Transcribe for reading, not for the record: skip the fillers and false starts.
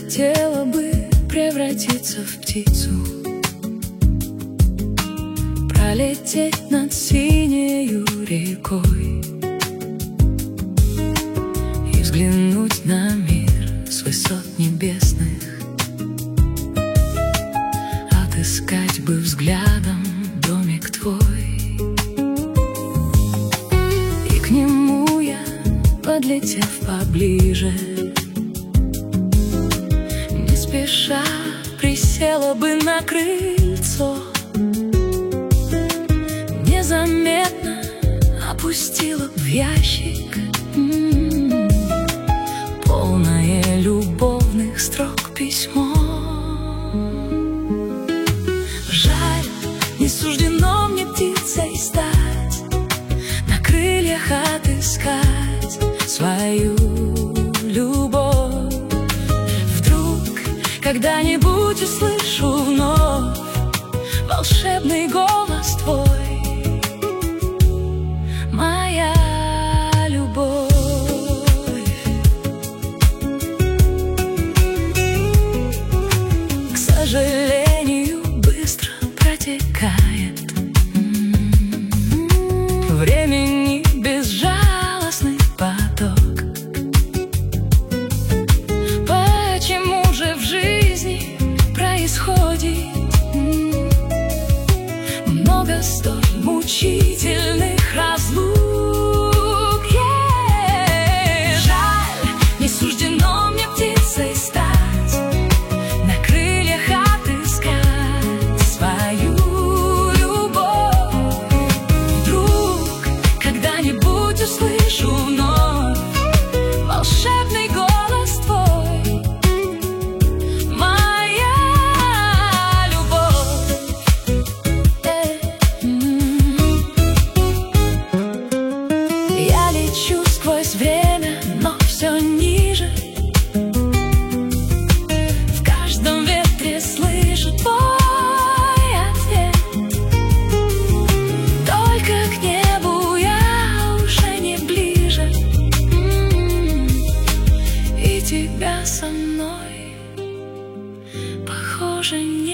хотела бы превратиться в птицу, пролететь над синею рекой и взглянуть на мир с высот небесных. Отыскать бы взглядом домик твой, и к нему я, подлетев поближе, не спеша присела бы на крыльцо, незаметно опустила в ящик полное любовных строк письмо. Жаль, не суждено мне птицей стать, на крыльях отыскать свою любовь. Вдруг когда-нибудь услышу вновь волшебный голос твой, моя любовь. К сожалению, быстро протекает времени безжалостный поток. Почему же в жизни происходит много столь мучительных разлук? Жаль, не суждено мне птицей стать, на крыльях отыскать свою любовь. Вдруг когда-нибудь услышу вновь волшебный голос твой, моя любовь. Я лечу сквозь время, но все ниже. В каждом ветре слышу твой ответ. Только к небу я уже не ближе, и тебя со мной, похоже, нет.